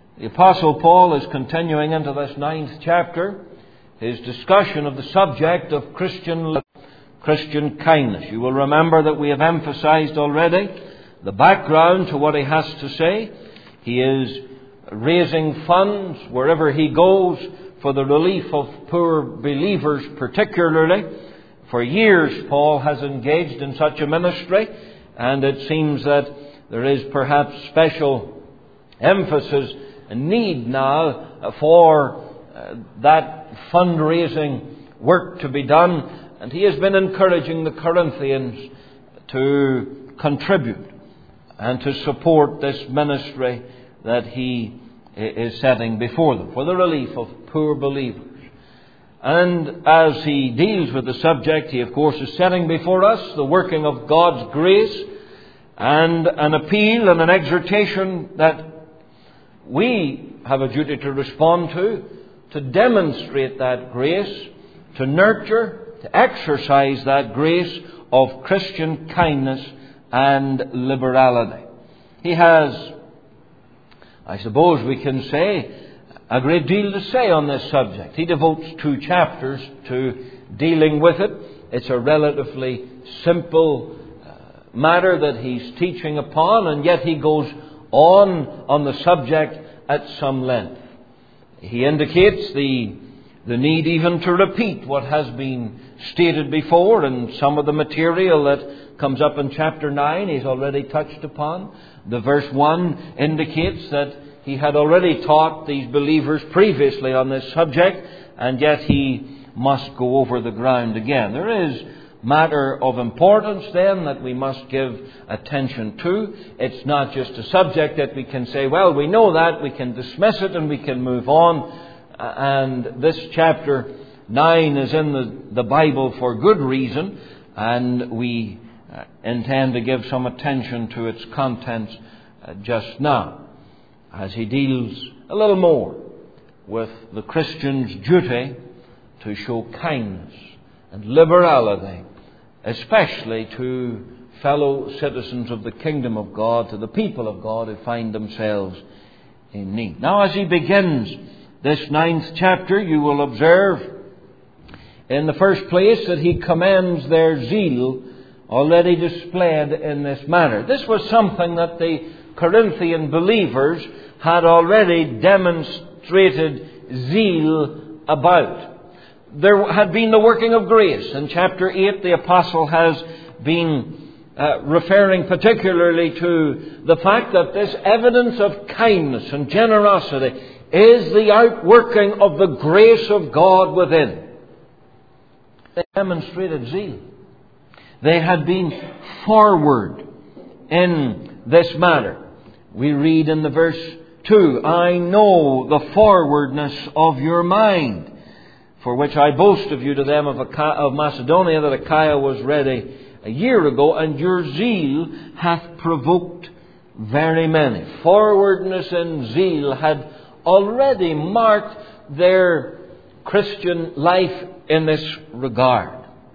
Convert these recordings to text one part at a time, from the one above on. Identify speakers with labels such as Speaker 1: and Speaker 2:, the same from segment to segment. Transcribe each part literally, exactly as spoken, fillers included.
Speaker 1: The Apostle Paul is continuing into this ninth chapter his discussion of the subject of Christian Christian kindness. You will remember that we have emphasized already the background to what he has to say. He is raising funds wherever he goes for the relief of poor believers particularly. For years Paul has engaged in such a ministry, and it seems that there is perhaps special emphasis and need now for uh, that fundraising work to be done. And he has been encouraging the Corinthians to contribute and to support this ministry that he is setting before them for the relief of poor believers. And as he deals with the subject, he of course is setting before us the working of God's grace and an appeal and an exhortation that we have a duty to respond to, to demonstrate that grace, to nurture, to exercise that grace of Christian kindness and liberality. He has, I suppose we can say, a great deal to say on this subject. He devotes two chapters to dealing with it. It's a relatively simple uh, matter that he's teaching upon, and yet he goes on on the subject at some length. He indicates the, the need even to repeat what has been stated before, and some of the material that comes up in chapter nine he's already touched upon. The verse one indicates that he had already taught these believers previously on this subject, and yet he must go over the ground again. There is matter of importance then that we must give attention to. It's not just a subject that we can say, well, we know that, we can dismiss it and we can move on. And this chapter nine is in the, the Bible for good reason, and we uh, intend to give some attention to its contents uh, just now, as he deals a little more with the Christian's duty to show kindness and liberality, especially to fellow citizens of the kingdom of God, to the people of God who find themselves in need. Now, as he begins this ninth chapter, you will observe in the first place that he commends their zeal already displayed in this manner. This was something that the Corinthian believers had already demonstrated zeal about. There had been the working of grace. In chapter eight, the apostle has been uh, referring particularly to the fact that this evidence of kindness and generosity is the outworking of the grace of God within. They demonstrated zeal. They had been forward in this matter. We read in the verse two, I know the forwardness of your mind, for which I boast of you to them of, Acha- of Macedonia, that Achaia was ready a year ago, and your zeal hath provoked very many. Forwardness and zeal had already marked their Christian life in this regard.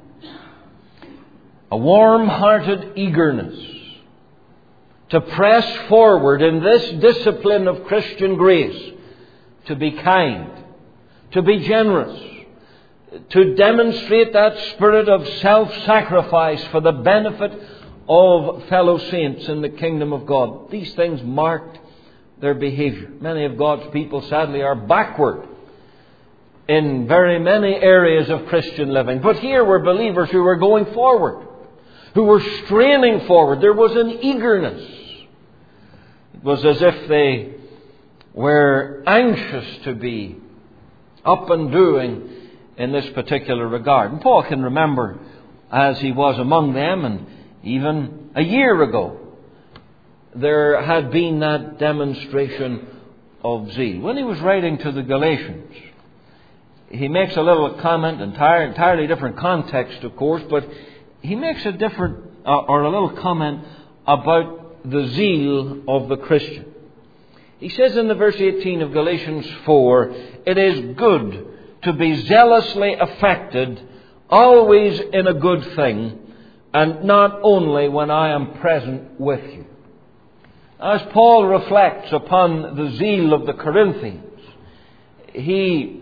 Speaker 1: A warm-hearted eagerness to press forward in this discipline of Christian grace, to be kind, to be generous, to demonstrate that spirit of self-sacrifice for the benefit of fellow saints in the kingdom of God. These things marked their behavior. Many of God's people, sadly, are backward in very many areas of Christian living. But here were believers who were going forward, who were straining forward. There was an eagerness. It was as if they were anxious to be up and doing in this particular regard. And Paul can remember as he was among them, and even a year ago, there had been that demonstration of zeal. When he was writing to the Galatians, he makes a little comment, entire, entirely different context, of course, but he makes a different, uh, or a little comment about the zeal of the Christian. He says in the verse eighteen of Galatians four, it is good to be zealously affected, always in a good thing, and not only when I am present with you. As Paul reflects upon the zeal of the Corinthians, he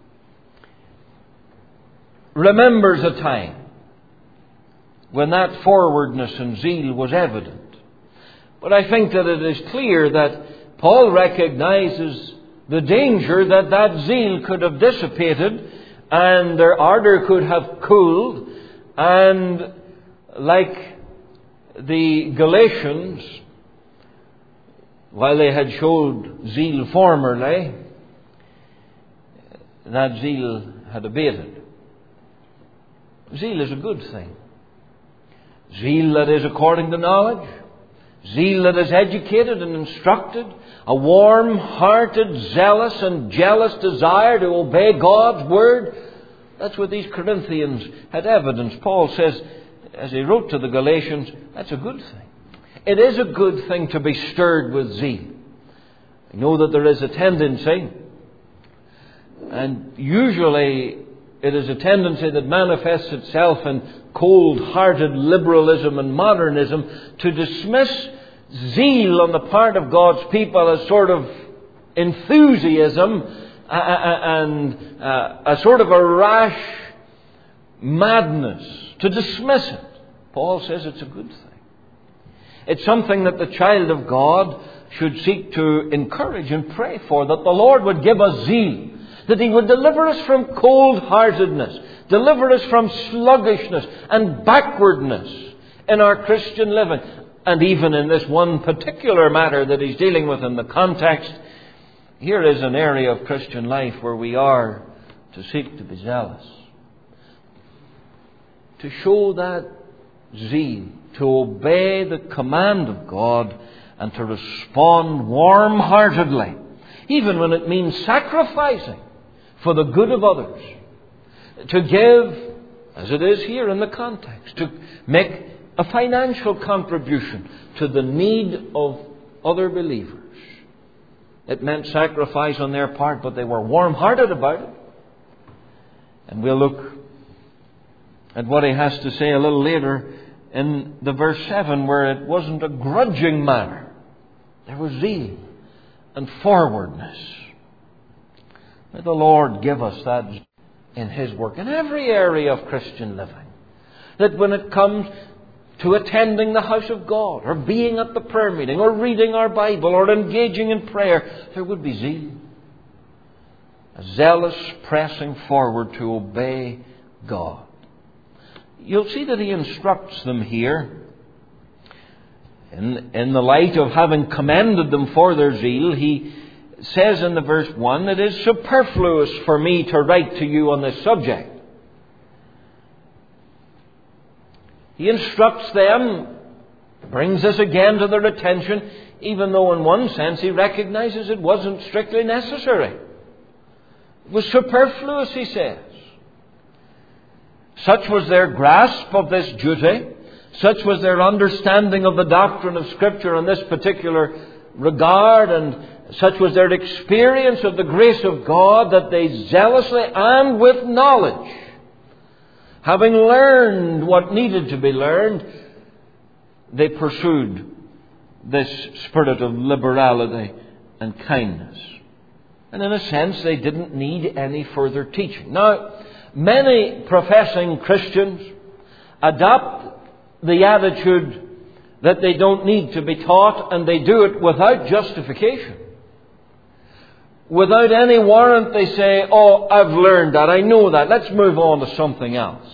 Speaker 1: remembers a time when that forwardness and zeal was evident. But I think that it is clear that Paul recognizes the danger that that zeal could have dissipated and their ardor could have cooled, and like the Galatians, while they had showed zeal formerly, that zeal had abated. Zeal is a good thing. Zeal that is according to knowledge. Zeal that is educated and instructed. A warm-hearted, zealous and jealous desire to obey God's Word. That's what these Corinthians had evidence. Paul says, as he wrote to the Galatians, that's a good thing. It is a good thing to be stirred with zeal. I know that there is a tendency, and usually it is a tendency that manifests itself in cold-hearted liberalism and modernism, to dismiss zeal on the part of God's people as sort of enthusiasm and a sort of a rash madness. To dismiss it. Paul says it's a good thing. It's something that the child of God should seek to encourage and pray for, that the Lord would give us zeal, that He would deliver us from cold-heartedness, deliver us from sluggishness and backwardness in our Christian living. And even in this one particular matter that he's dealing with in the context, here is an area of Christian life where we are to seek to be zealous. To show that zeal, to obey the command of God, and to respond warm-heartedly, even when it means sacrificing for the good of others. To give, as it is here in the context, to make a financial contribution to the need of other believers. It meant sacrifice on their part, but they were warm-hearted about it. And we'll look at what he has to say a little later in the verse seven, where it wasn't a grudging matter. There was zeal and forwardness. May the Lord give us that in His work in every area of Christian living. That when it comes to attending the house of God, or being at the prayer meeting, or reading our Bible, or engaging in prayer, there would be zeal. A zealous pressing forward to obey God. You'll see that he instructs them here, in, in the light of having commended them for their zeal. He says in the verse one, it is superfluous for me to write to you on this subject. He instructs them, brings this again to their attention, even though in one sense he recognizes it wasn't strictly necessary. It was superfluous, he says. Such was their grasp of this duty, such was their understanding of the doctrine of Scripture in this particular regard, and such was their experience of the grace of God, that they zealously and with knowledge, having learned what needed to be learned, they pursued this spirit of liberality and kindness. And in a sense, they didn't need any further teaching. Now, many professing Christians adopt the attitude that they don't need to be taught, and they do it without justification. Without any warrant, they say, oh, I've learned that, I know that, let's move on to something else.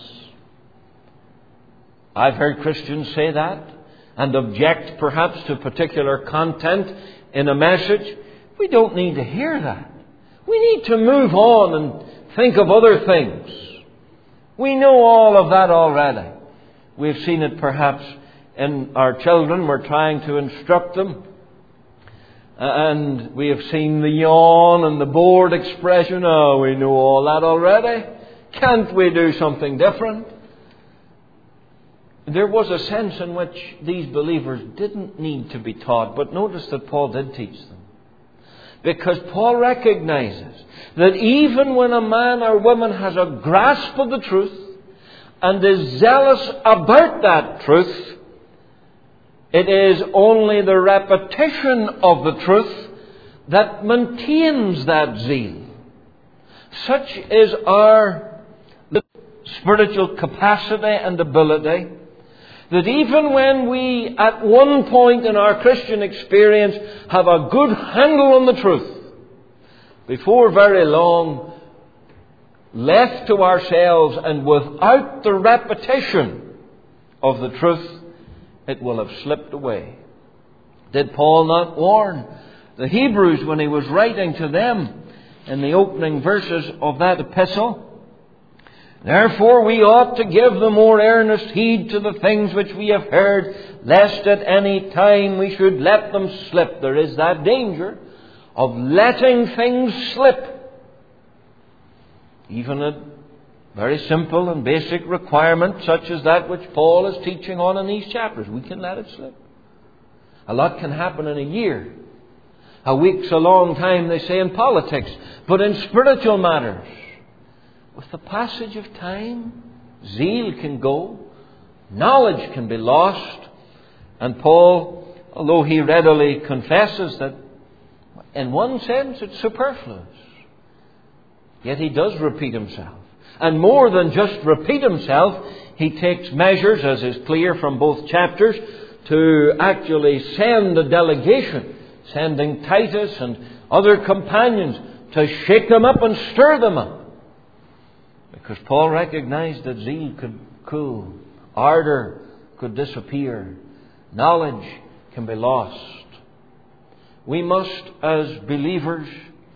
Speaker 1: I've heard Christians say that and object perhaps to particular content in a message. We don't need to hear that. We need to move on and think of other things. We know all of that already. We've seen it perhaps in our children. We're trying to instruct them. And we have seen the yawn and the bored expression. Oh, we know all that already. Can't we do something different? There was a sense in which these believers didn't need to be taught. But notice that Paul did teach them. Because Paul recognizes that even when a man or woman has a grasp of the truth and is zealous about that truth, It is only the repetition of the truth that maintains that zeal. Such is our spiritual capacity and ability that even when we at one point in our Christian experience have a good handle on the truth, before very long, left to ourselves and without the repetition of the truth, it will have slipped away. Did Paul not warn the Hebrews when he was writing to them in the opening verses of that epistle? Therefore we ought to give the more earnest heed to the things which we have heard, lest at any time we should let them slip. There is that danger of letting things slip. Even a very simple and basic requirement such as that which Paul is teaching on in these chapters. We can let it slip. A lot can happen in a year. A week's a long time, they say in politics. But in spiritual matters, with the passage of time, zeal can go, knowledge can be lost. And Paul, although he readily confesses that in one sense it's superfluous, yet he does repeat himself. And more than just repeat himself, he takes measures, as is clear from both chapters, to actually send a delegation, sending Titus and other companions to shake them up and stir them up. Because Paul recognized that zeal could cool, ardor could disappear, knowledge can be lost. We must, as believers,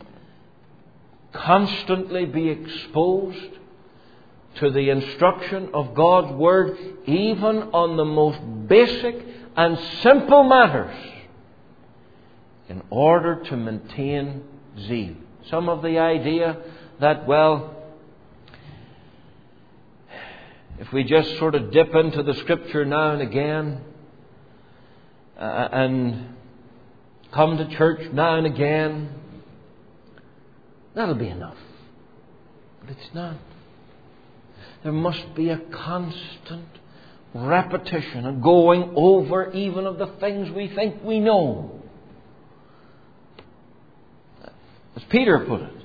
Speaker 1: constantly be exposed to the instruction of God's Word, even on the most basic and simple matters, in order to maintain zeal. Some of the idea that, well, if we just sort of dip into the Scripture now and again uh, and come to church now and again, that'll be enough. But it's not. There must be a constant repetition and going over even of the things we think we know. As Peter put it,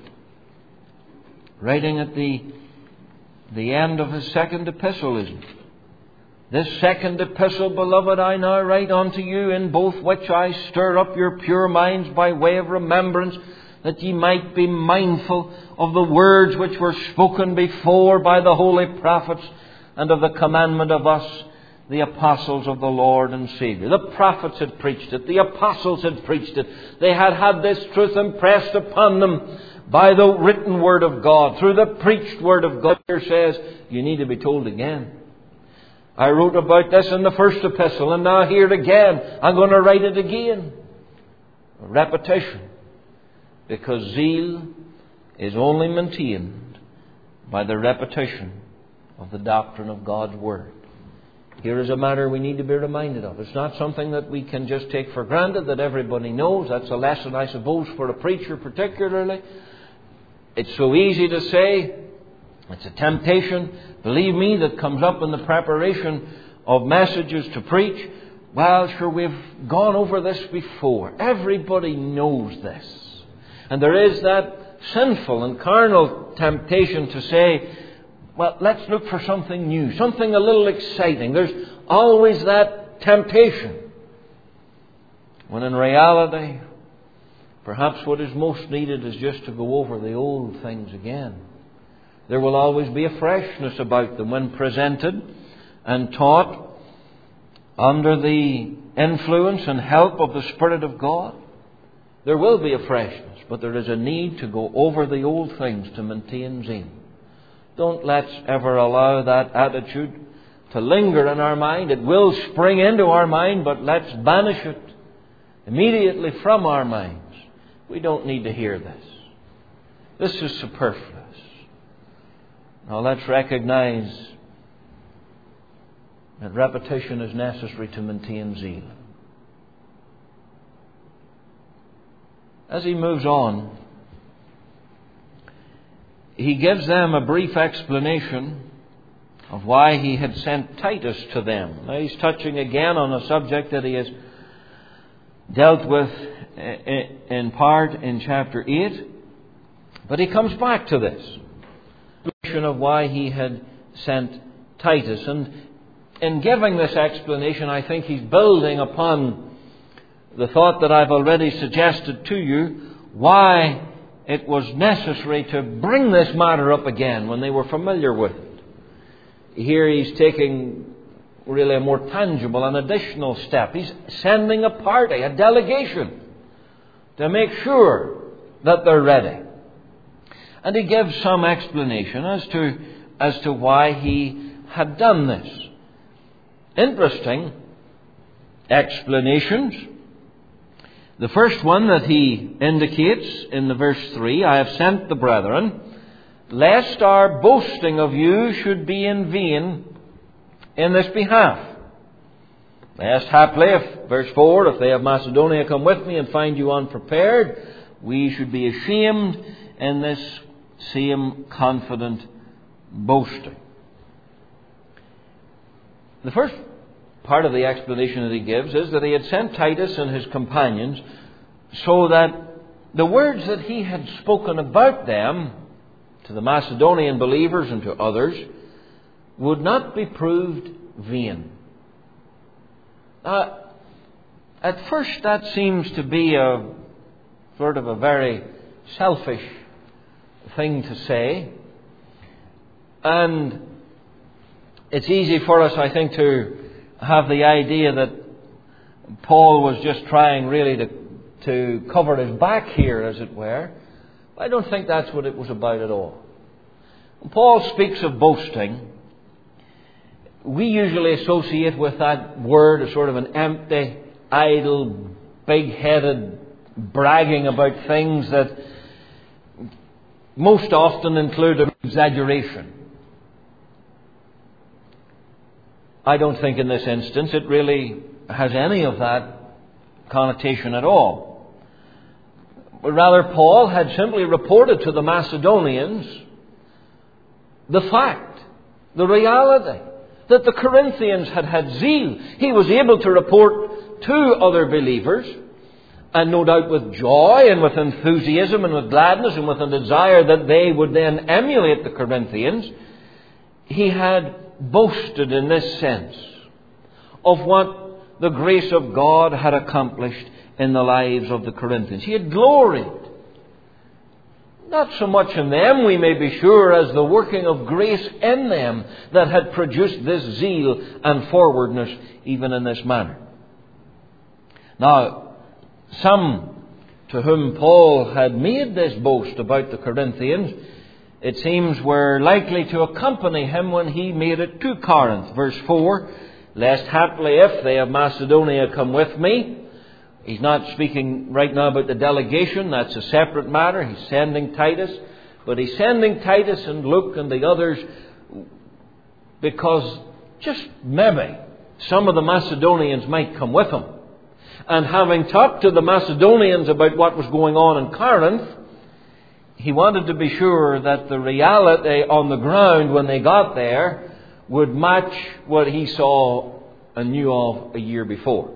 Speaker 1: writing at the, the end of his second epistle, isn't it? This second epistle, beloved, I now write unto you, in both which I stir up your pure minds by way of remembrance, that ye might be mindful of the words which were spoken before by the holy prophets, and of the commandment of us, the apostles of the Lord and Saviour. The prophets had preached it. The apostles had preached it. They had had this truth impressed upon them by the written Word of God, through the preached Word of God. Here says, you need to be told again. I wrote about this in the first epistle, and now here it again. I'm going to write it again. A repetition. Because zeal is only maintained by the repetition of the doctrine of God's Word. Here is a matter we need to be reminded of. It's not something that we can just take for granted, that everybody knows. That's a lesson, I suppose, for a preacher particularly. It's so easy to say. It's a temptation, believe me, that comes up in the preparation of messages to preach. Well, sure, we've gone over this before. Everybody knows this. And there is that sinful and carnal temptation to say, well, let's look for something new, something a little exciting. There's always that temptation. When in reality, perhaps what is most needed is just to go over the old things again. There will always be a freshness about them when presented and taught under the influence and help of the Spirit of God. There will be a freshness, but there is a need to go over the old things to maintain zeal. Don't let's ever allow that attitude to linger in our mind. It will spring into our mind, but let's banish it immediately from our minds. We don't need to hear this. This is superfluous. Now let's recognize that repetition is necessary to maintain zeal. As he moves on, he gives them a brief explanation of why he had sent Titus to them. Now he's touching again on a subject that he has dealt with in part in chapter eight. But he comes back to this explanation of why he had sent Titus. And in giving this explanation, I think he's building upon the thought that I've already suggested to you, why it was necessary to bring this matter up again when they were familiar with it. Here he's taking really a more tangible and additional step. He's sending a party, a delegation, to make sure that they're ready. And he gives some explanation as to, as to why he had done this. Interesting explanations. The first one that he indicates in the verse three, I have sent the brethren, lest our boasting of you should be in vain in this behalf. Lest haply, if, verse four, if they of Macedonia come with me and find you unprepared, we should be ashamed in this same confident boasting. The first part of the explanation that he gives is that he had sent Titus and his companions so that the words that he had spoken about them to the Macedonian believers and to others would not be proved vain. Now, at first that seems to be a sort of a very selfish thing to say. And it's easy for us, I think, to have the idea that Paul was just trying really to, to cover his back here, as it were. I don't think that's what it was about at all. When Paul speaks of boasting, we usually associate with that word a sort of an empty, idle, big-headed bragging about things that most often include an exaggeration. I don't think in this instance it really has any of that connotation at all. But rather, Paul had simply reported to the Macedonians the fact, the reality, that the Corinthians had had zeal. He was able to report to other believers, and no doubt with joy and with enthusiasm and with gladness and with a desire that they would then emulate the Corinthians. He had boasted in this sense of what the grace of God had accomplished in the lives of the Corinthians. He had gloried, not so much in them, we may be sure, as the working of grace in them that had produced this zeal and forwardness even in this manner. Now, some to whom Paul had made this boast about the Corinthians, it seems, were likely to accompany him when he made it to Corinth. Verse four, lest haply if they of Macedonia come with me. He's not speaking right now about the delegation. That's a separate matter. He's sending Titus. But he's sending Titus and Luke and the others because just maybe some of the Macedonians might come with him. And having talked to the Macedonians about what was going on in Corinth, he wanted to be sure that the reality on the ground when they got there would match what he saw and knew of a year before.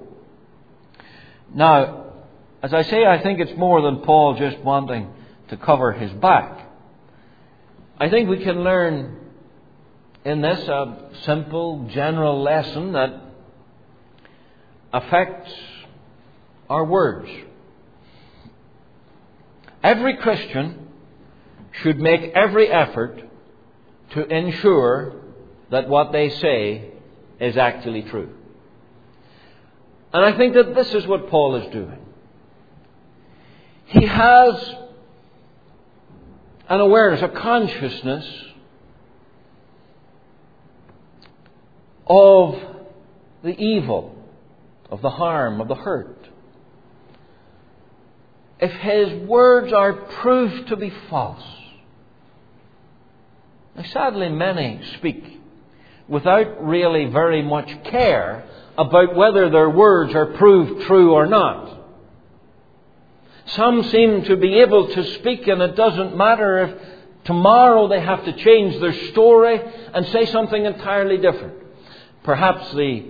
Speaker 1: Now, as I say, I think it's more than Paul just wanting to cover his back. I think we can learn in this a simple, general lesson that affects our words. Every Christian should make every effort to ensure that what they say is actually true. And I think that this is what Paul is doing. He has an awareness, a consciousness of the evil, of the harm, of the hurt. If his words are proved to be false. Now, sadly, many speak without really very much care about whether their words are proved true or not. Some seem to be able to speak, and it doesn't matter if Tomorrow they have to change their story and say something entirely different. Perhaps the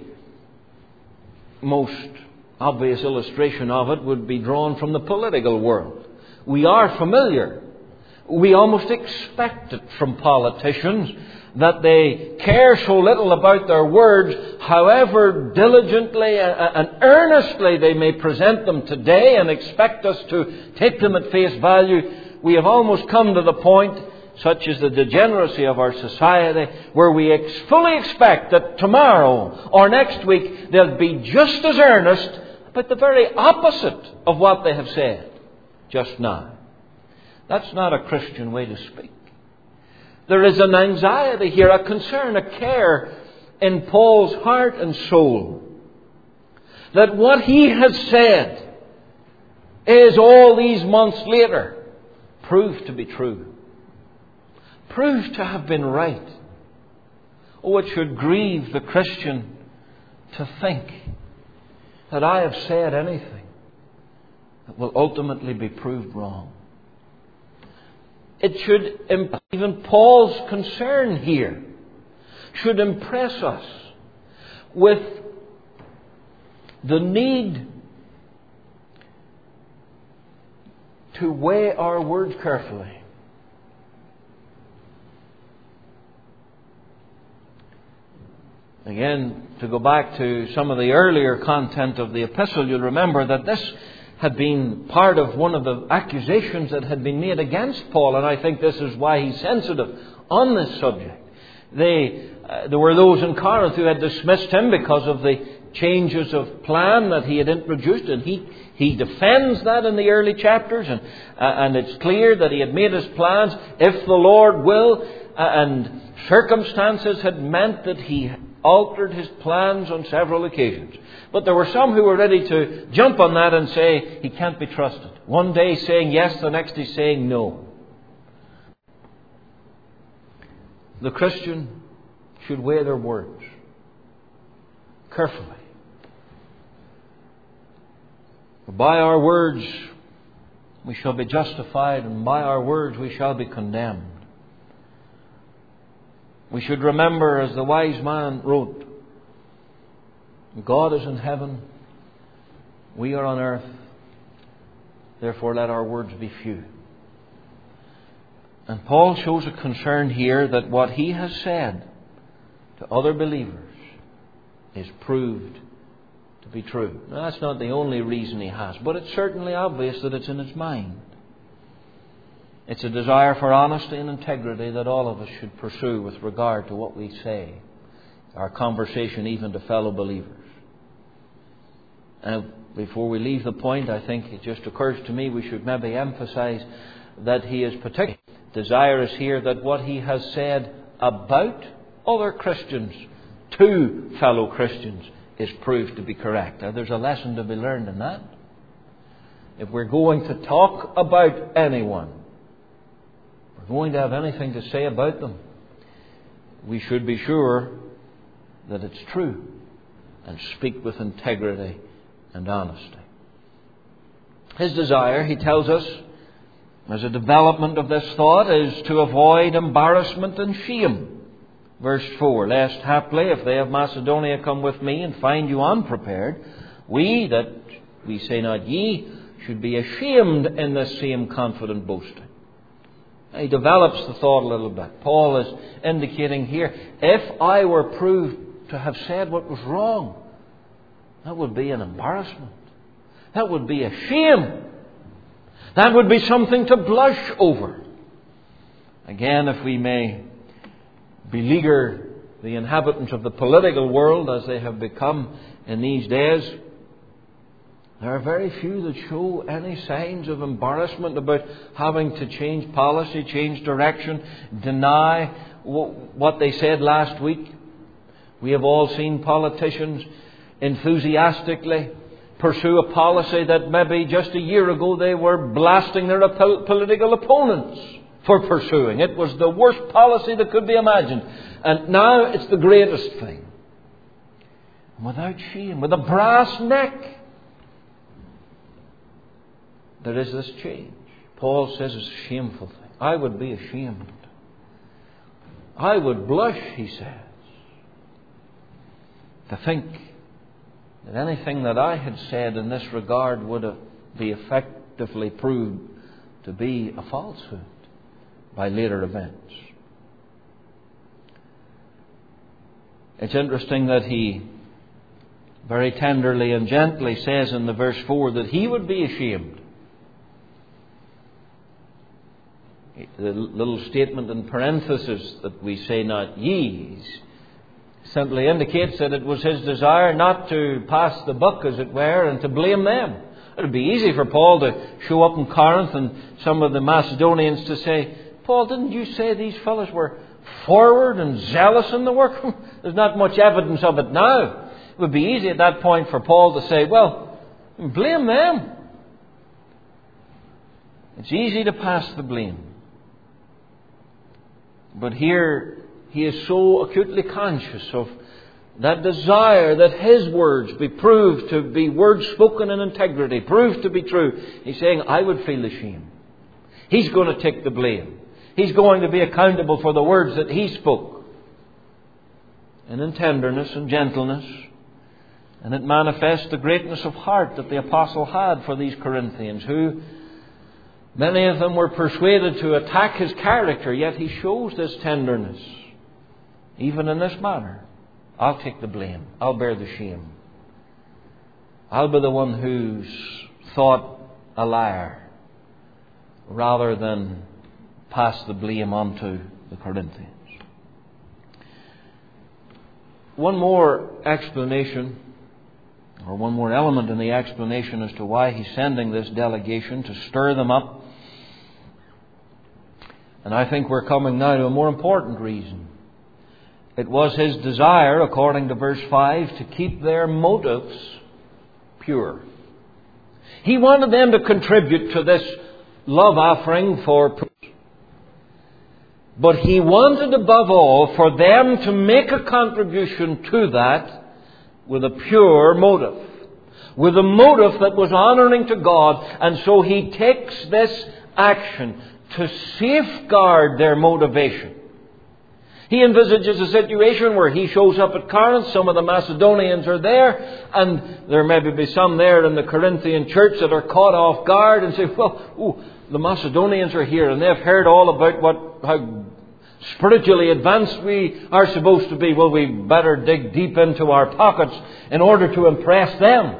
Speaker 1: most obvious illustration of it would be drawn from the political world. We are familiar. We almost expect it from politicians that they care so little about their words, however diligently and earnestly they may present them today and expect us to take them at face value. We have almost come to the point, such is the degeneracy of our society, where we ex- fully expect that tomorrow or next week they'll be just as earnest, but the very opposite of what they have said just now. That's not a Christian way to speak. There is an anxiety here, a concern, a care in Paul's heart and soul that what he has said is all these months later proved to be true, proved to have been right. Oh, it should grieve the Christian to think that I have said anything that will ultimately be proved wrong. It should, even Paul's concern here, should impress us with the need to weigh our words carefully. Again, to go back to some of the earlier content of the epistle, you'll remember that this had been part of one of the accusations that had been made against Paul, and I think this is why he's sensitive on this subject. They, uh, there were those in Corinth who had dismissed him because of the changes of plan that he had introduced, and he, he defends that in the early chapters, and, uh, and it's clear that he had made his plans. If the Lord will, uh, and circumstances had meant that he altered his plans on several occasions. But there were some who were ready to jump on that and say he can't be trusted. One day saying yes, the next day saying no. The Christian should weigh their words carefully. By our words we shall be justified, and by our words we shall be condemned. We should remember, as the wise man wrote, God is in heaven, we are on earth, therefore let our words be few. And Paul shows a concern here that what he has said to other believers is proved to be true. Now, that's not the only reason he has, but it's certainly obvious that it's in his mind. It's a desire for honesty and integrity that all of us should pursue with regard to what we say, our conversation even to fellow believers. Now, before we leave the point, I think it just occurs to me we should maybe emphasize that he is particularly desirous here that what he has said about other Christians to fellow Christians is proved to be correct. Now, there's a lesson to be learned in that. If we're going to talk about anyone, we're going to have anything to say about them, we should be sure that it's true and speak with integrity and honesty. His desire, he tells us, as a development of this thought, is to avoid embarrassment and shame. Verse four, lest haply, if they of Macedonia come with me and find you unprepared, we, that we say not ye, should be ashamed in this same confident boasting. He develops the thought a little bit. Paul is indicating here, if I were proved to have said what was wrong, that would be an embarrassment. That would be a shame. That would be something to blush over. Again, if we may beleaguer the inhabitants of the political world as they have become in these days, there are very few that show any signs of embarrassment about having to change policy, change direction, deny what they said last week. We have all seen politicians enthusiastically pursue a policy that maybe just a year ago they were blasting their political opponents for pursuing. It was the worst policy that could be imagined. And now it's the greatest thing. Without shame, with a brass neck, there is this change. Paul says it's a shameful thing. I would be ashamed. I would blush, he says, to think that anything that I had said in this regard would have be effectively proved to be a falsehood by later events. It's interesting that he very tenderly and gently says in the verse four that he would be ashamed. The little statement in parenthesis that we say not ye simply indicates that it was his desire not to pass the buck, as it were, and to blame them. It would be easy for Paul to show up in Corinth and some of the Macedonians to say, Paul, didn't you say these fellows were forward and zealous in the work? There's not much evidence of it now. It would be easy at that point for Paul to say, well, blame them. It's easy to pass the blame. But here he is so acutely conscious of that desire that his words be proved to be words spoken in integrity, proved to be true. He's saying, I would feel ashamed. He's going to take the blame. He's going to be accountable for the words that he spoke. And in tenderness and gentleness. And it manifests the greatness of heart that the apostle had for these Corinthians, who many of them were persuaded to attack his character, yet he shows this tenderness. Even in this manner, I'll take the blame. I'll bear the shame. I'll be the one who's thought a liar, rather than pass the blame on to the Corinthians. One more explanation, or one more element in the explanation as to why he's sending this delegation to stir them up. And I think we're coming now to a more important reason. It was his desire, according to verse five, to keep their motives pure. He wanted them to contribute to this love offering for, but he wanted above all for them to make a contribution to that with a pure motive, with a motive that was honouring to God. And so he takes this action to safeguard their motivation. He envisages a situation where he shows up at Corinth, some of the Macedonians are there, and there may be some there in the Corinthian church that are caught off guard and say, well, ooh, the Macedonians are here and they've heard all about what how spiritually advanced we are supposed to be. Well, we better dig deep into our pockets in order to impress them.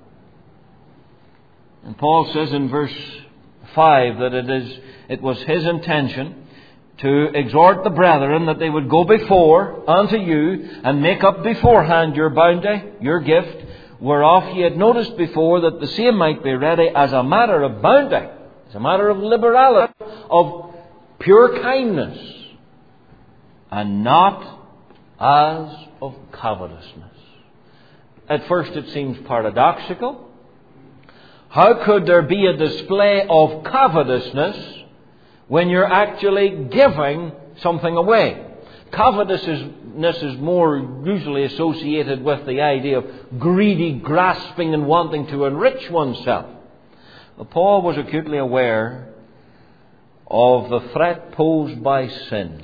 Speaker 1: And Paul says in verse five that it is it was his intention to exhort the brethren that they would go before unto you and make up beforehand your bounty, your gift, whereof ye had noticed before, that the same might be ready as a matter of bounty, as a matter of liberality, of pure kindness, and not as of covetousness. At first it seems paradoxical. How could there be a display of covetousness when you're actually giving something away? Covetousness is more usually associated with the idea of greedy grasping and wanting to enrich oneself. But Paul was acutely aware of the threat posed by sin.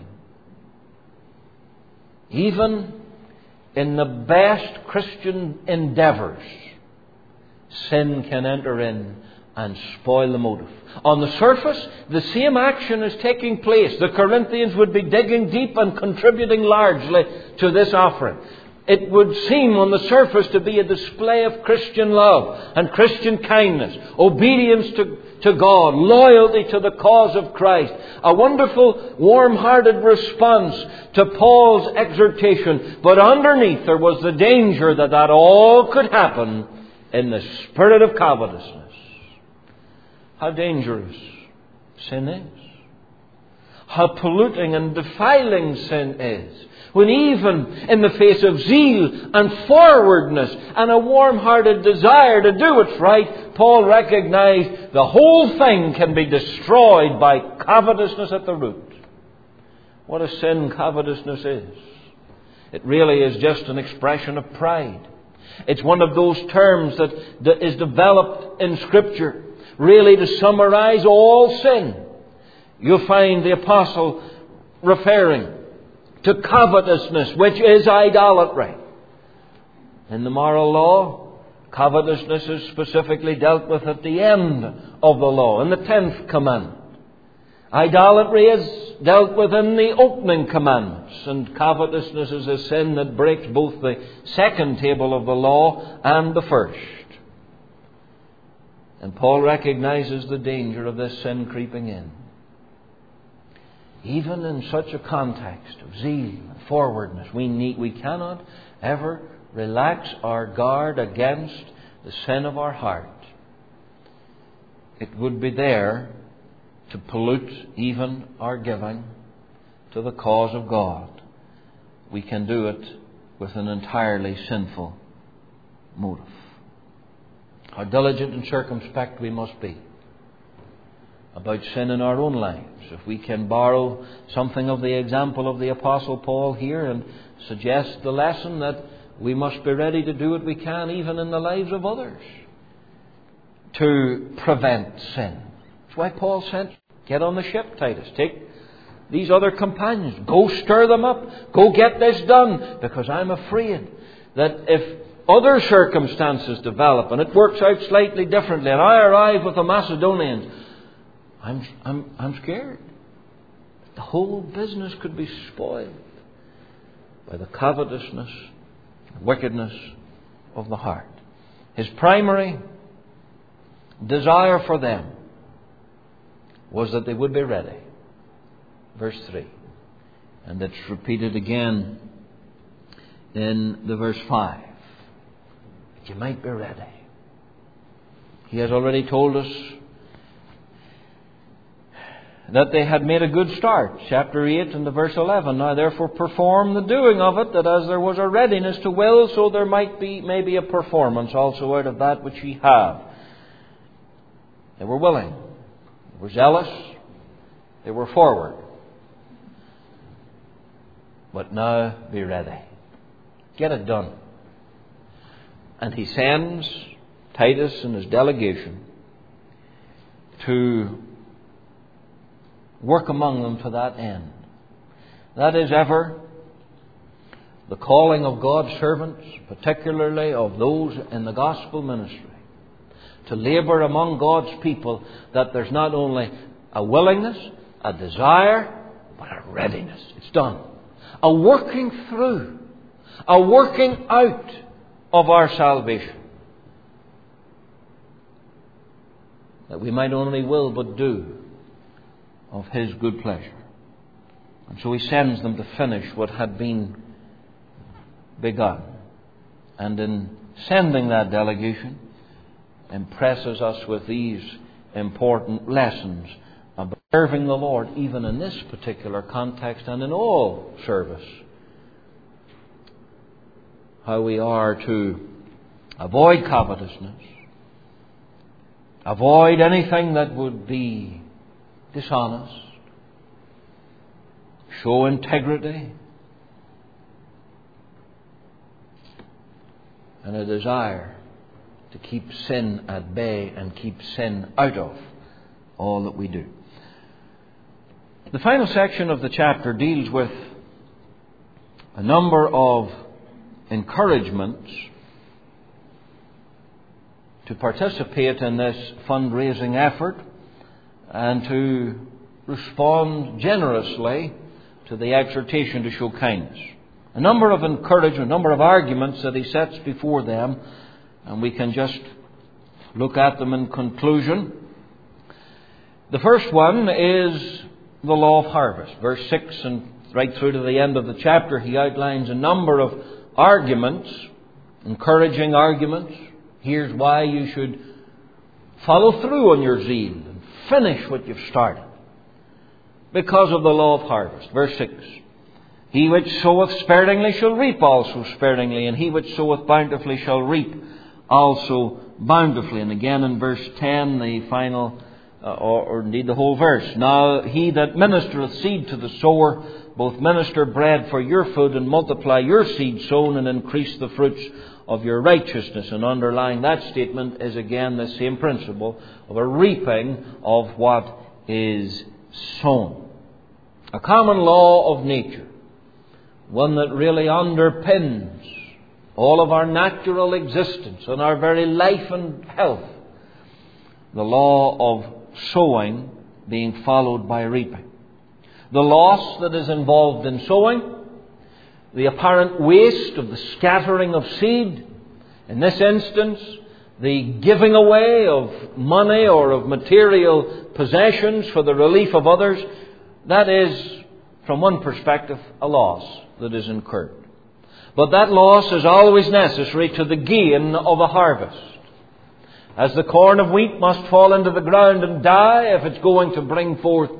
Speaker 1: Even in the best Christian endeavours, sin can enter in and spoil the motive. On the surface, the same action is taking place. The Corinthians would be digging deep and contributing largely to this offering. It would seem on the surface to be a display of Christian love and Christian kindness, obedience to, to God, loyalty to the cause of Christ. A wonderful, warm-hearted response to Paul's exhortation. But underneath there was the danger that that all could happen in the spirit of covetousness. How dangerous sin is. How polluting and defiling sin is. When even in the face of zeal and forwardness and a warm-hearted desire to do what's right, Paul recognized the whole thing can be destroyed by covetousness at the root. What a sin covetousness is. It really is just an expression of pride. It's one of those terms that is developed in Scripture really to summarize all sin. you'll find the apostle referring to covetousness, which is idolatry. In the moral law, covetousness is specifically dealt with at the end of the law, in the tenth commandment. Idolatry is dealt with in the opening commandments, and covetousness is a sin that breaks both the second table of the law and the first. And Paul recognizes the danger of this sin creeping in. Even in such a context of zeal and forwardness, we need, we cannot ever relax our guard against the sin of our heart. It would be there to pollute even our giving to the cause of God. We can do it with an entirely sinful motive. How diligent and circumspect we must be about sin in our own lives. If we can borrow something of the example of the Apostle Paul here and suggest the lesson that we must be ready to do what we can even in the lives of others to prevent sin. That's why Paul said, get on the ship, Titus. Take these other companions. Go stir them up. Go get this done. Because I'm afraid that if other circumstances develop and it works out slightly differently and I arrive with the Macedonians, I'm, I'm, I'm scared. The whole business could be spoiled by the covetousness, wickedness of the heart. His primary desire for them was that they would be ready. Verse three. And it's repeated again in the verse five. That you might be ready. He has already told us that they had made a good start. Chapter eight and the verse eleven. Now therefore perform the doing of it, that as there was a readiness to will, so there might be maybe a performance also out of that which ye have. They were willing. They were zealous. They were forward. But now be ready. Get it done. And he sends Titus and his delegation to work among them to that end. That is ever the calling of God's servants, particularly of those in the gospel ministry, to labour among God's people, that there's not only a willingness, a desire, but a readiness. It's done. A working through, a working out of our salvation. That we might only will but do of His good pleasure. And so He sends them to finish what had been begun. And in sending that delegation, impresses us with these important lessons about serving the Lord, even in this particular context and in all service. How we are to avoid covetousness, avoid anything that would be dishonest, show integrity, and a desire to keep sin at bay and keep sin out of all that we do. The final section of the chapter deals with a number of encouragements to participate in this fundraising effort and to respond generously to the exhortation to show kindness. A number of encouragement, a number of arguments that he sets before them, and we can just look at them in conclusion. The first one is the law of harvest. Verse six and right through to the end of the chapter, he outlines a number of arguments, encouraging arguments. Here's why you should follow through on your zeal and finish what you've started. Because of the law of harvest. Verse six. He which soweth sparingly shall reap also sparingly, and he which soweth bountifully shall reap also bountifully. And again in verse ten, the final, uh, or, or indeed the whole verse. Now he that ministereth seed to the sower, both minister bread for your food, and multiply your seed sown, and increase the fruits of your righteousness. And underlying that statement is again the same principle of a reaping of what is sown. A common law of nature, one that really underpins all of our natural existence and our very life and health. The law of sowing being followed by reaping. The loss that is involved in sowing, the apparent waste of the scattering of seed, in this instance, the giving away of money or of material possessions for the relief of others, that is, from one perspective, a loss that is incurred. But that loss is always necessary to the gain of a harvest. As the corn of wheat must fall into the ground and die if it's going to bring forth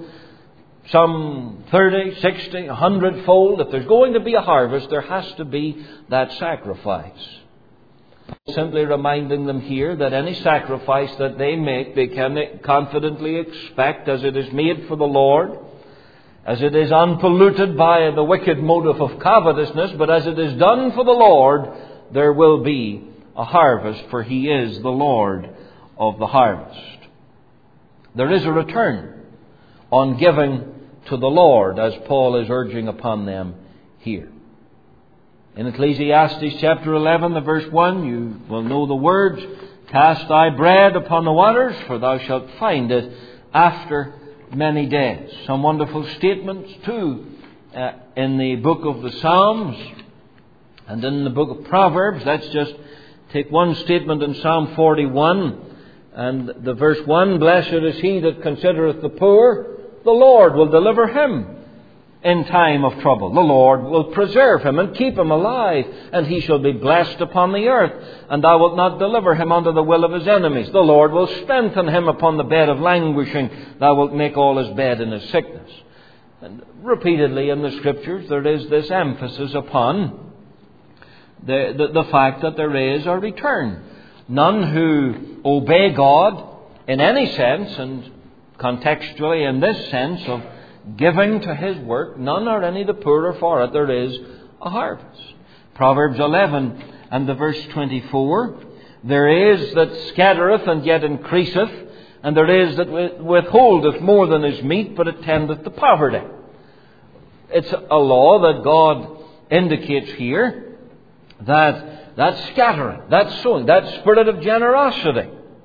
Speaker 1: some thirty, sixty, a hundred fold. If there's going to be a harvest, there has to be that sacrifice. Simply reminding them here that any sacrifice that they make, they can confidently expect, as it is made for the Lord, as it is unpolluted by the wicked motive of covetousness, but as it is done for the Lord, there will be a harvest, for He is the Lord of the harvest. There is a return on giving to the Lord, as Paul is urging upon them here. In Ecclesiastes chapter eleven, the verse one, you will know the words, "Cast thy bread upon the waters, for thou shalt find it after many days." Some wonderful statements too uh, in the book of the Psalms and in the book of Proverbs. Let's just take one statement in Psalm forty-one and the verse one, "Blessed is he that considereth the poor, the Lord will deliver him in time of trouble. The Lord will preserve him and keep him alive, and he shall be blessed upon the earth. And thou wilt not deliver him unto the will of his enemies. The Lord will strengthen him upon the bed of languishing. Thou wilt make all his bed in his sickness." And repeatedly in the Scriptures there is this emphasis upon the, the, the fact that there is a return. None who obey God in any sense, and contextually in this sense of giving to His work, none are any the poorer for it. There is a harvest. Proverbs eleven and the verse twenty-four, "There is that scattereth and yet increaseth, and there is that withholdeth more than is meet, but attendeth to poverty." It's a law that God indicates here, that that scattering, that sowing, that spirit of generosity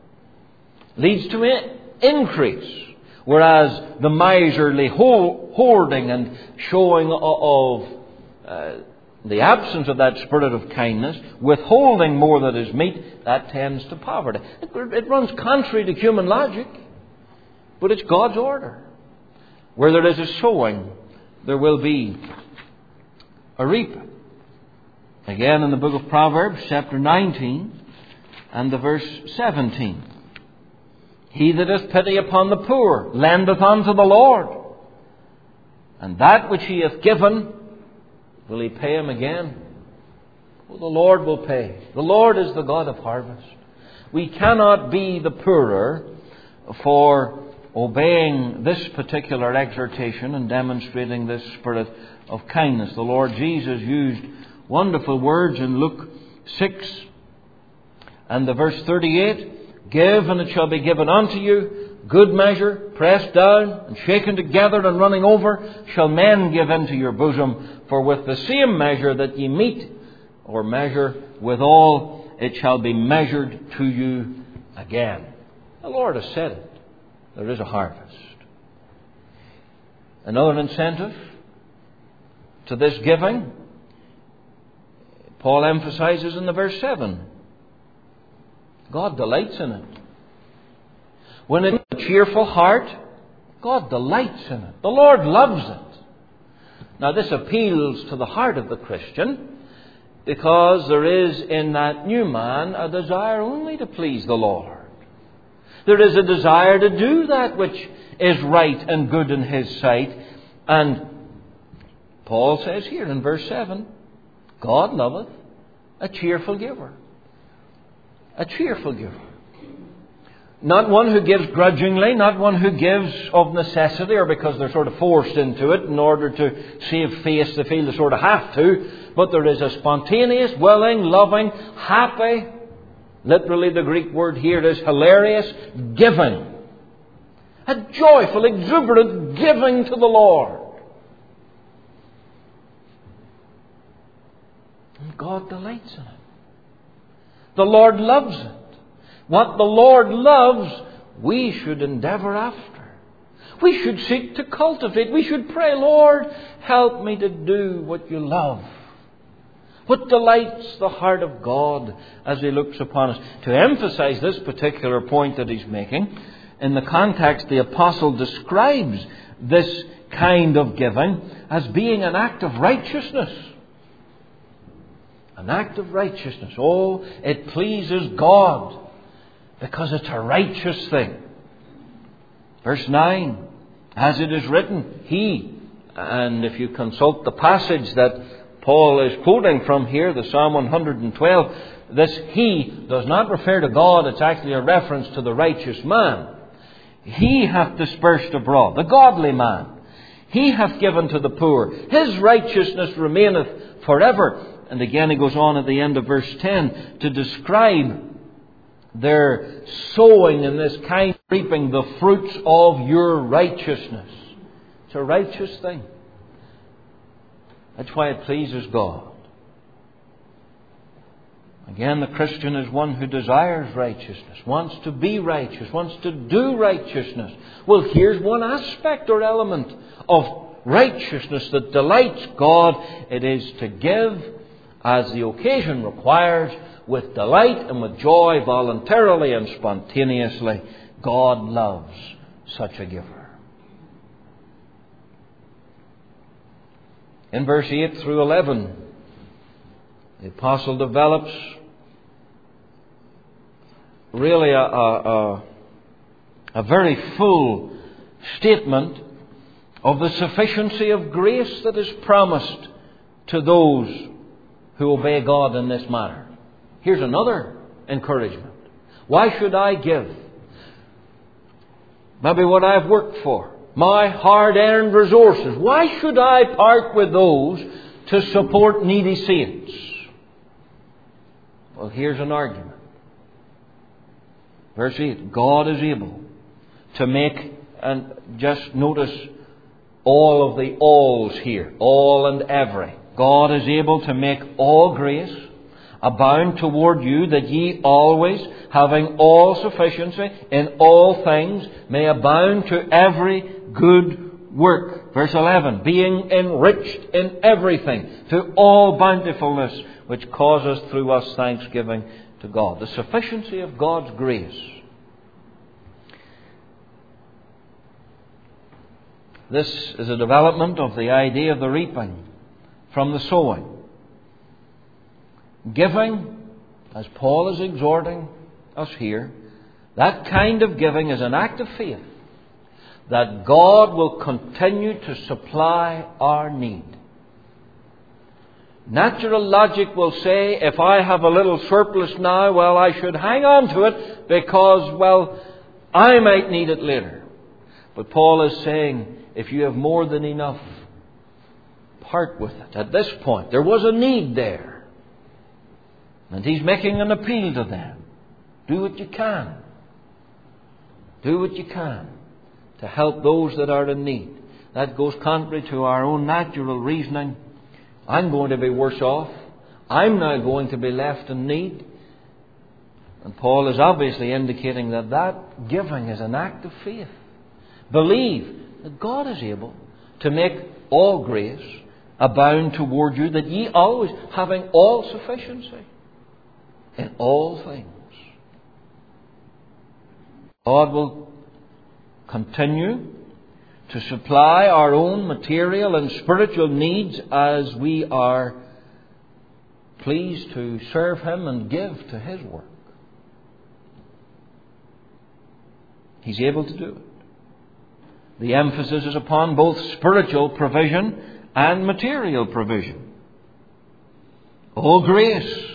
Speaker 1: leads to increase. Whereas the miserly hoarding and showing of uh, the absence of that spirit of kindness, withholding more than is meet, that tends to poverty. It, it runs contrary to human logic, but it's God's order. Where there is a sowing, there will be a reaping. Again in the book of Proverbs, chapter nineteen and the verse seventeen. "He that hath pity upon the poor lendeth unto the Lord, and that which he hath given will he pay him again." Well, the Lord will pay. The Lord is the God of harvest. We cannot be the poorer for obeying this particular exhortation and demonstrating this spirit of kindness. The Lord Jesus used wonderful words in Luke six and the verse thirty-eight. "Give, and it shall be given unto you. Good measure, pressed down, and shaken together, and running over, shall men give into your bosom. For with the same measure that ye mete, or measure withal, it shall be measured to you again." The Lord has said it. There is a harvest. Another incentive to this giving, Paul emphasizes in the verse seven. God delights in it. When it's a cheerful heart, God delights in it. The Lord loves it. Now this appeals to the heart of the Christian, because there is in that new man a desire only to please the Lord. There is a desire to do that which is right and good in His sight. And Paul says here in verse seven, God loveth a cheerful giver. A cheerful giver. Not one who gives grudgingly, not one who gives of necessity or because they're sort of forced into it in order to save face, they feel they sort of have to. But there is a spontaneous, willing, loving, happy, literally the Greek word here is hilarious, giving. A joyful, exuberant giving to the Lord. And God delights in it. The Lord loves it. What the Lord loves, we should endeavour after. We should seek to cultivate. We should pray, Lord, help me to do what you love. What delights the heart of God as He looks upon us. To emphasize this particular point that He's making, in the context the Apostle describes this kind of giving as being an act of righteousness. An act of righteousness. Oh, it pleases God because it's a righteous thing. Verse nine, as it is written, He, and if you consult the passage that Paul is quoting from here, the Psalm one hundred twelve, this He does not refer to God, it's actually a reference to the righteous man. He hath dispersed abroad, the godly man. He hath given to the poor. His righteousness remaineth forever. And again he goes on at the end of verse ten to describe their sowing in this kind of reaping the fruits of your righteousness. It's a righteous thing. That's why it pleases God. Again, the Christian is one who desires righteousness, wants to be righteous, wants to do righteousness. Well, here's one aspect or element of righteousness that delights God. It is to give as the occasion requires, with delight and with joy, voluntarily and spontaneously. God loves such a giver. In verse eight through eleven, the Apostle develops really a, a, a, a very full statement of the sufficiency of grace that is promised to those who obey God in this matter. Here's another encouragement. Why should I give? Maybe what I've worked for, my hard-earned resources. Why should I part with those to support needy saints? Well, here's an argument. Verse eight, God is able to make, and just notice all of the alls here, all and every. God is able to make all grace abound toward you, that ye always, having all sufficiency in all things, may abound to every good work. Verse eleven, being enriched in everything, to all bountifulness, which causeth through us thanksgiving to God. The sufficiency of God's grace. This is a development of the idea of the reaping from the sowing. Giving, as Paul is exhorting us here, that kind of giving is an act of faith that God will continue to supply our need. Natural logic will say, if I have a little surplus now, well, I should hang on to it because, well, I might need it later. But Paul is saying, if you have more than enough, part with it. At this point, there was a need there. And he's making an appeal to them. Do what you can. Do what you can to help those that are in need. That goes contrary to our own natural reasoning. I'm going to be worse off. I'm now going to be left in need. And Paul is obviously indicating that that giving is an act of faith. Believe that God is able to make all grace abound toward you, that ye always, having all sufficiency in all things. God will continue to supply our own material and spiritual needs as we are pleased to serve Him and give to His work. He's able to do it. The emphasis is upon both spiritual provision and material provision. All grace.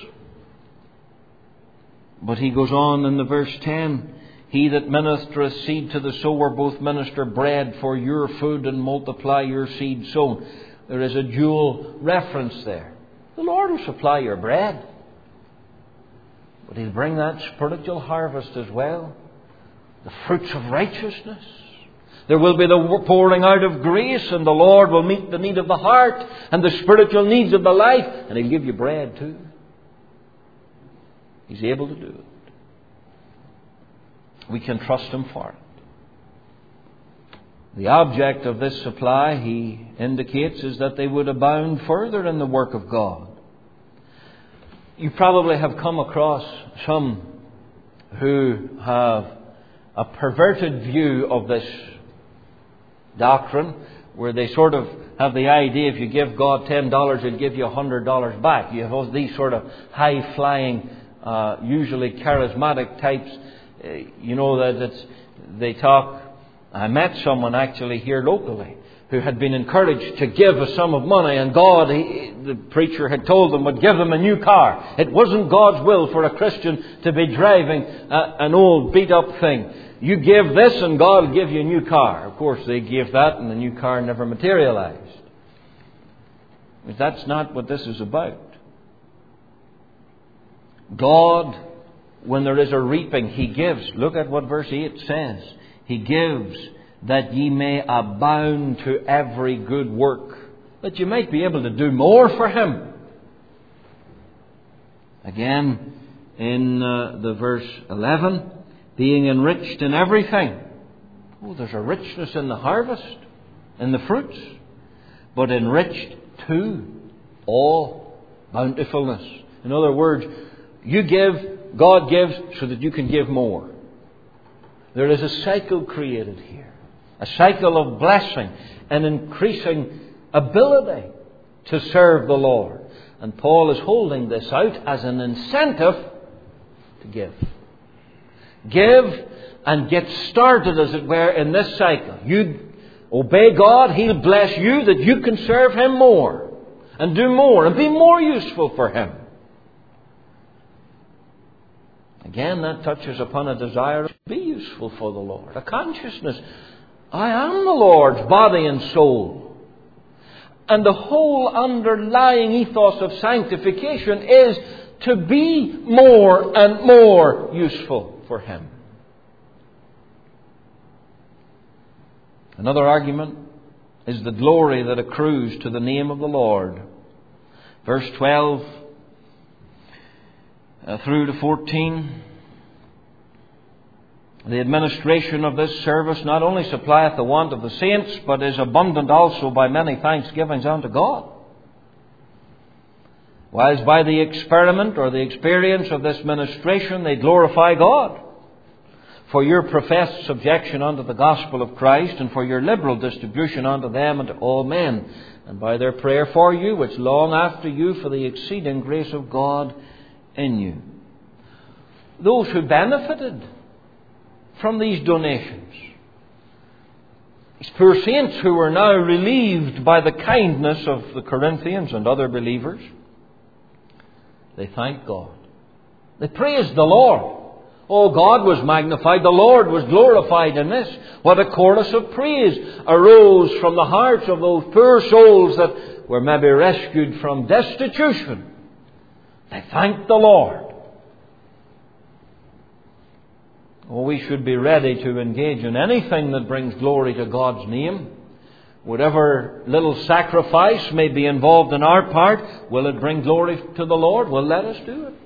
Speaker 1: But he goes on in the verse ten, he that ministereth seed to the sower both minister bread for your food and multiply your seed sown. There is a dual reference there. The Lord will supply your bread, but He'll bring that spiritual harvest as well. The fruits of righteousness. There will be the pouring out of grace, and the Lord will meet the need of the heart and the spiritual needs of the life, and He'll give you bread too. He's able to do it. We can trust Him for it. The object of this supply, He indicates, is that they would abound further in the work of God. You probably have come across some who have a perverted view of this doctrine, where they sort of have the idea if you give God ten dollars, He'll give you one hundred dollars back. You have these sort of high-flying, uh, usually charismatic types. Uh, you know that it's, they talk. I met someone actually here locally who had been encouraged to give a sum of money, and God, he, the preacher had told them, would give them a new car. It wasn't God's will for a Christian to be driving a, an old beat-up thing. You give this and God will give you a new car. Of course, they gave that and the new car never materialized. But that's not what this is about. God, when there is a reaping, He gives. Look at what verse eight says. He gives that ye may abound to every good work, that you might be able to do more for Him. Again, in uh, the verse eleven, being enriched in everything. Oh, there's a richness in the harvest, in the fruits, but enriched to all bountifulness. In other words, you give, God gives so that you can give more. There is a cycle created here. A cycle of blessing and increasing ability to serve the Lord. And Paul is holding this out as an incentive to give. Give and get started, as it were, in this cycle. You obey God, He'll bless you that you can serve Him more and do more and be more useful for Him. Again, that touches upon a desire to be useful for the Lord. A consciousness, I am the Lord's body and soul. And the whole underlying ethos of sanctification is to be more and more useful for Him. Another argument is the glory that accrues to the name of the Lord. Verse twelve uh, through to fourteen. The administration of this service not only supplieth the want of the saints, but is abundant also by many thanksgivings unto God. Whilst by the experiment or the experience of this ministration they glorify God for your professed subjection unto the gospel of Christ, and for your liberal distribution unto them and to all men, and by their prayer for you, which long after you for the exceeding grace of God in you. Those who benefited from these donations, these poor saints who were now relieved by the kindness of the Corinthians and other believers, they thanked God. They praised the Lord. Oh, God was magnified. The Lord was glorified in this. What a chorus of praise arose from the hearts of those poor souls that were maybe rescued from destitution. They thanked the Lord. Oh, we should be ready to engage in anything that brings glory to God's name. Whatever little sacrifice may be involved in our part, will it bring glory to the Lord? Well, let us do it.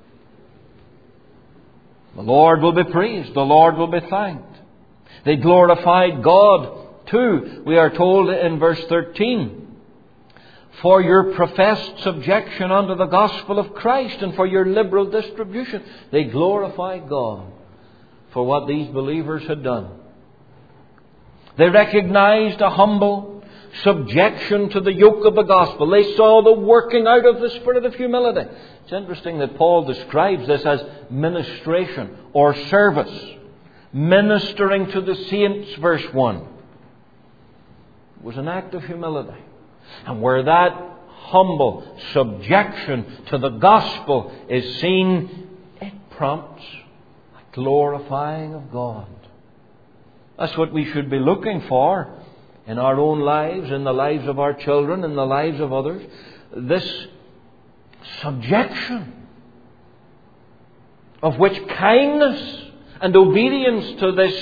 Speaker 1: The Lord will be praised. The Lord will be thanked. They glorified God too. We are told in verse thirteen, for your professed subjection unto the gospel of Christ and for your liberal distribution. They glorified God for what these believers had done. They recognized a humble subjection to the yoke of the gospel. They saw the working out of the spirit of humility. It's interesting that Paul describes this as ministration or service. Ministering to the saints, verse one. It was an act of humility. And where that humble subjection to the gospel is seen, it prompts a glorifying of God. That's what we should be looking for in our own lives, in the lives of our children, in the lives of others. This subjection, of which kindness and obedience to this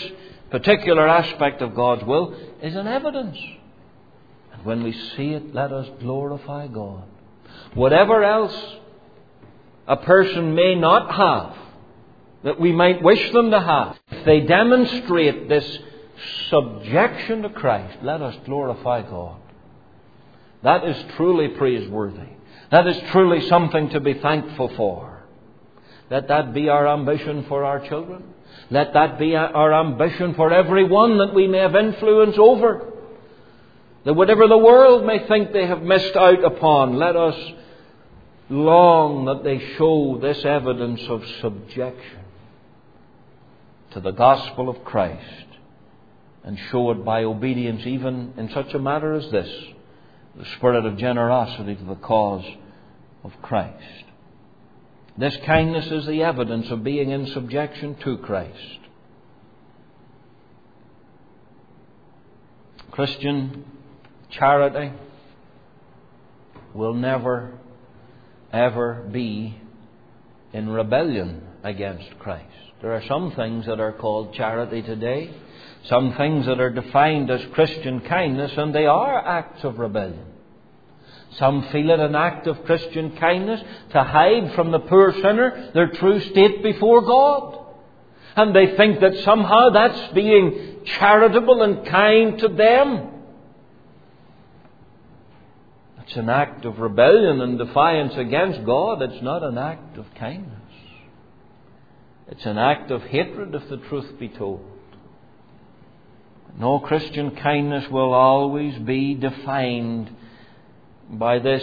Speaker 1: particular aspect of God's will is an evidence. And when we see it, let us glorify God. Whatever else a person may not have, that we might wish them to have, if they demonstrate this subjection to Christ, let us glorify God. That is truly praiseworthy. That is truly something to be thankful for. Let that be our ambition for our children. Let that be our ambition for everyone that we may have influence over. That whatever the world may think they have missed out upon, let us long that they show this evidence of subjection to the gospel of Christ, and show it by obedience even in such a matter as this, the spirit of generosity to the cause of Christ. This kindness is the evidence of being in subjection to Christ. Christian charity will never, ever be in rebellion against Christ. There are some things that are called charity today, some things that are defined as Christian kindness, and they are acts of rebellion. Some feel it an act of Christian kindness to hide from the poor sinner their true state before God. And they think that somehow that's being charitable and kind to them. It's an act of rebellion and defiance against God. It's not an act of kindness. It's an act of hatred, if the truth be told. No, Christian kindness will always be defined by this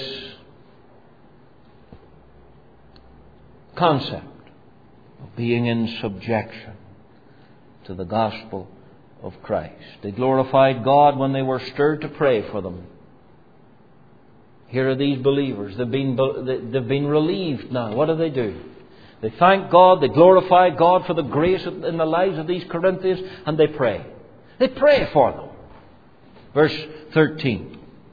Speaker 1: concept of being in subjection to the gospel of Christ. They glorified God when they were stirred to pray for them. Here are these believers. They've been, they've been relieved now. What do they do? They thank God, they glorify God for the grace in the lives of these Corinthians, and they pray. They pray for them. Verse thirteen.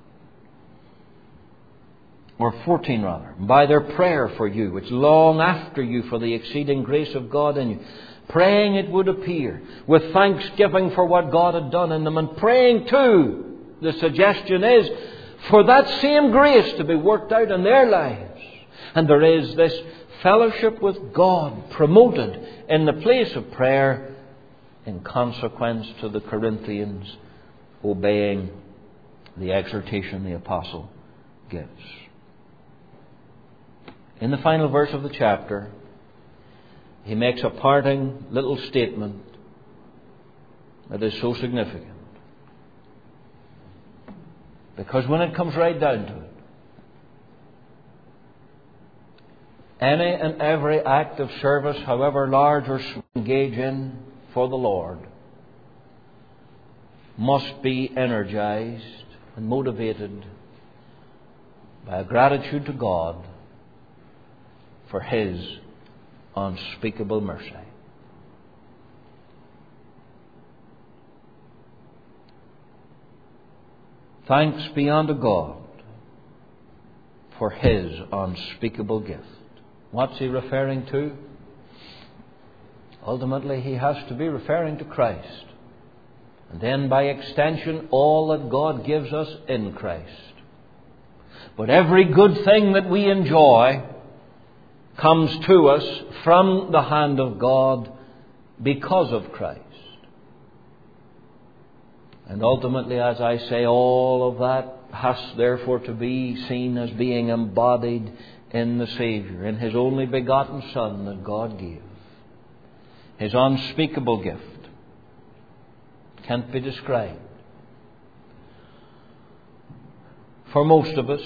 Speaker 1: Or fourteen rather. By their prayer for you, which long after you for the exceeding grace of God in you. Praying, it would appear, with thanksgiving for what God had done in them. And praying too, the suggestion is, for that same grace to be worked out in their lives. And there is this fellowship with God promoted in the place of prayer in consequence to the Corinthians obeying the exhortation the apostle gives. In the final verse of the chapter, he makes a parting little statement that is so significant. Because when it comes right down to it, any and every act of service, however large or small, engage in for the Lord, must be energized and motivated by a gratitude to God for His unspeakable mercy. Thanks be unto God for His unspeakable gift. What's he referring to? Ultimately, he has to be referring to Christ. And then, by extension, all that God gives us in Christ. But every good thing that we enjoy comes to us from the hand of God because of Christ. And ultimately, as I say, all of that has therefore to be seen as being embodied in the Saviour, in His only begotten Son that God gave. His unspeakable gift can't be described. For most of us,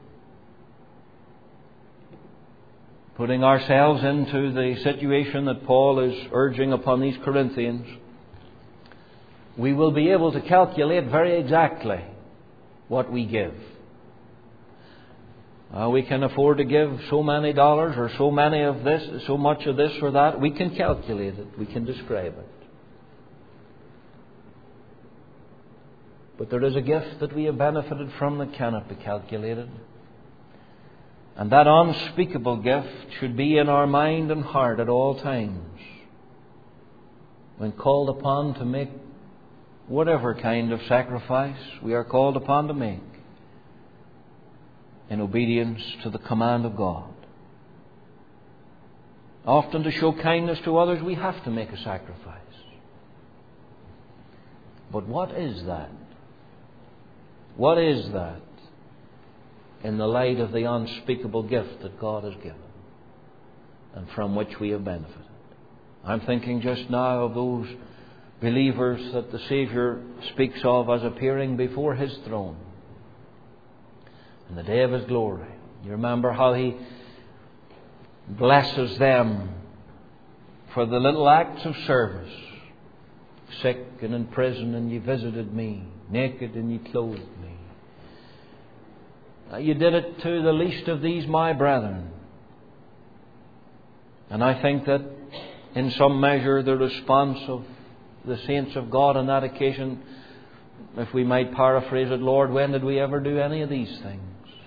Speaker 1: putting ourselves into the situation that Paul is urging upon these Corinthians, we will be able to calculate very exactly what we give. Uh, we can afford to give so many dollars or so many of this, so much of this or that. We can calculate it. We can describe it. But there is a gift that we have benefited from that cannot be calculated. And that unspeakable gift should be in our mind and heart at all times. When called upon to make whatever kind of sacrifice we are called upon to make in obedience to the command of God. Often to show kindness to others, we have to make a sacrifice. But what is that? What is that in the light of the unspeakable gift that God has given and from which we have benefited? I'm thinking just now of those believers that the Saviour speaks of as appearing before His throne in the day of His glory. You remember how He blesses them for the little acts of service. Sick and in prison, and ye visited me. Naked, and ye clothed me. You did it to the least of these, my brethren. And I think that in some measure the response of the saints of God on that occasion, if we might paraphrase it, Lord, when did we ever do any of these things?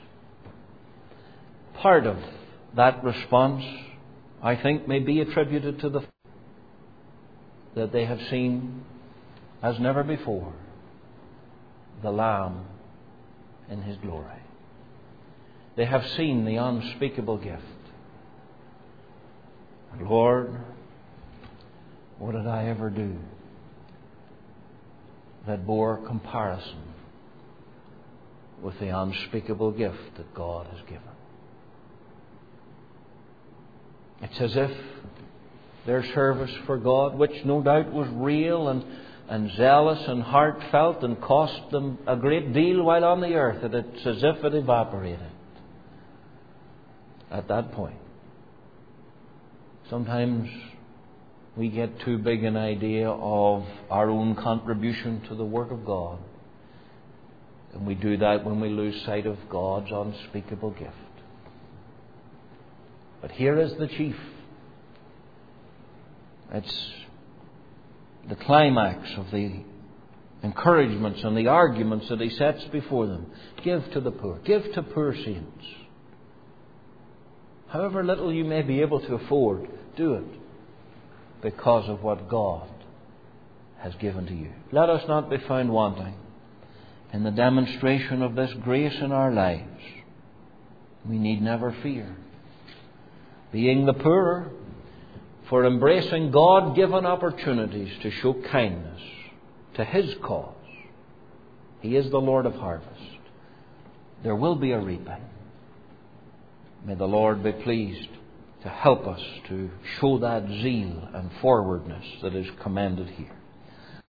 Speaker 1: Part of that response, I think, may be attributed to the fact that they have seen as never before the Lamb in His glory. They have seen the unspeakable gift. Lord, what did I ever do that bore comparison with the unspeakable gift that God has given? It's as if their service for God, which no doubt was real and, and zealous and heartfelt and cost them a great deal while on the earth, that it's as if it evaporated at that point. Sometimes we get too big an idea of our own contribution to the work of God. And we do that when we lose sight of God's unspeakable gift. But here is the chief. It's the climax of the encouragements and the arguments that He sets before them. Give to the poor. Give to poor saints. However little you may be able to afford, do it because of what God has given to you. Let us not be found wanting in the demonstration of this grace in our lives. We need never fear. Being the poorer for embracing God-given opportunities to show kindness to His cause. He is the Lord of harvest. There will be a reaping. May the Lord be pleased to help us to show that zeal and forwardness that is commended here.